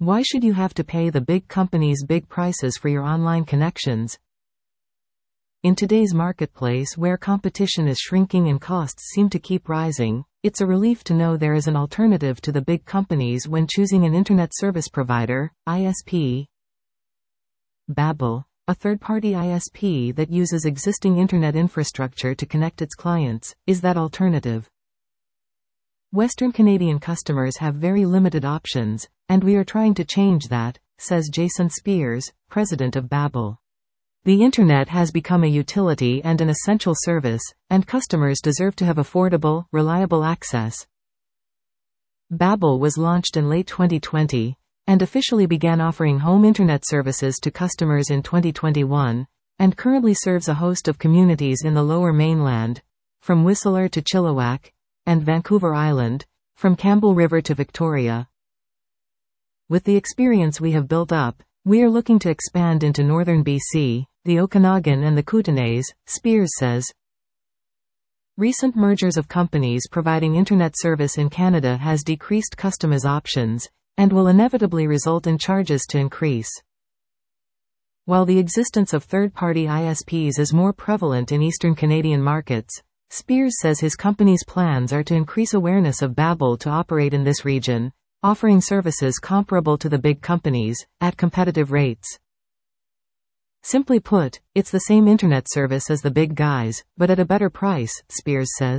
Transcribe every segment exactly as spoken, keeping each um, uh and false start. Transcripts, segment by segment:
Why should you have to pay the big companies big prices for your online connections? In today's marketplace where competition is shrinking and costs seem to keep rising, it's a relief to know there is an alternative to the big companies when choosing an internet service provider, I S P. Babbel, a third-party I S P that uses existing internet infrastructure to connect its clients, is that alternative. Western Canadian customers have very limited options, and we are trying to change that, says Jason Spears, president of Babbel. The internet has become a utility and an essential service, and customers deserve to have affordable, reliable access. Babbel was launched in late twenty twenty, and officially began offering home internet services to customers in twenty twenty-one, and currently serves a host of communities in the Lower Mainland, from Whistler to Chilliwack, and Vancouver Island, from Campbell River to Victoria. With the experience we have built up, we are looking to expand into northern B C, the Okanagan and the Kootenays, Spears says. Recent mergers of companies providing internet service in Canada has decreased customers' options, and will inevitably result in charges to increase. While the existence of third-party I S Ps is more prevalent in Eastern Canadian markets, Spears says his company's plans are to increase awareness of Babbel to operate in this region, offering services comparable to the big companies, at competitive rates. Simply put, it's the same internet service as the big guys, but at a better price, Spears says.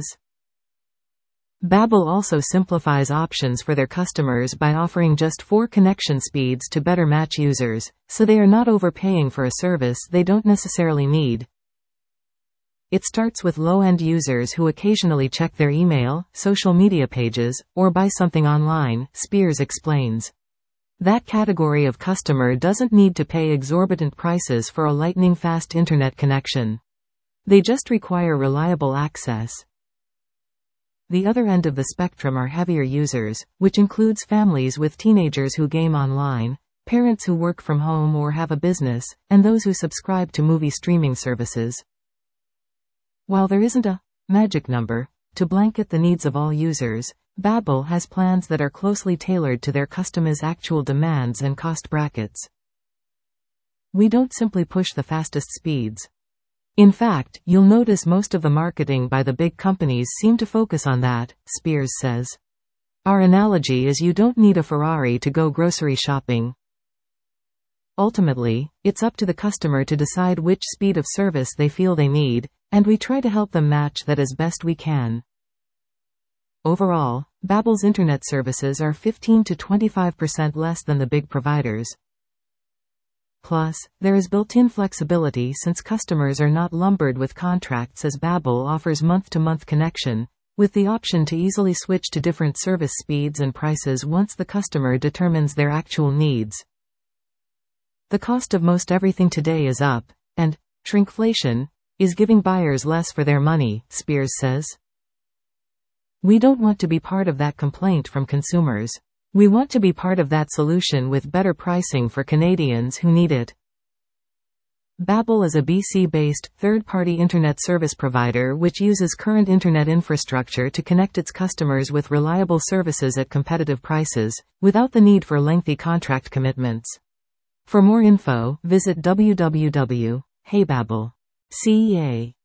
Babbel also simplifies options for their customers by offering just four connection speeds to better match users, so they are not overpaying for a service they don't necessarily need. It starts with low-end users who occasionally check their email, social media pages, or buy something online, Spears explains. That category of customer doesn't need to pay exorbitant prices for a lightning-fast internet connection. They just require reliable access. The other end of the spectrum are heavier users, which includes families with teenagers who game online, parents who work from home or have a business, and those who subscribe to movie streaming services. While there isn't a magic number to blanket the needs of all users, Babbel has plans that are closely tailored to their customers' actual demands and cost brackets. We don't simply push the fastest speeds. In fact, you'll notice most of the marketing by the big companies seem to focus on that, Spears says. Our analogy is you don't need a Ferrari to go grocery shopping. Ultimately, it's up to the customer to decide which speed of service they feel they need, and we try to help them match that as best we can. Overall, Babbel's internet services are fifteen to twenty-five percent less than the big providers. Plus, there is built-in flexibility since customers are not lumbered with contracts as Babbel offers month-to-month connection, with the option to easily switch to different service speeds and prices once the customer determines their actual needs. The cost of most everything today is up, and shrinkflation is giving buyers less for their money, Spears says. We don't want to be part of that complaint from consumers. We want to be part of that solution with better pricing for Canadians who need it. Babbel is a B C-based, third-party internet service provider which uses current internet infrastructure to connect its customers with reliable services at competitive prices, without the need for lengthy contract commitments. For more info, visit w w w dot hey babbel dot c a.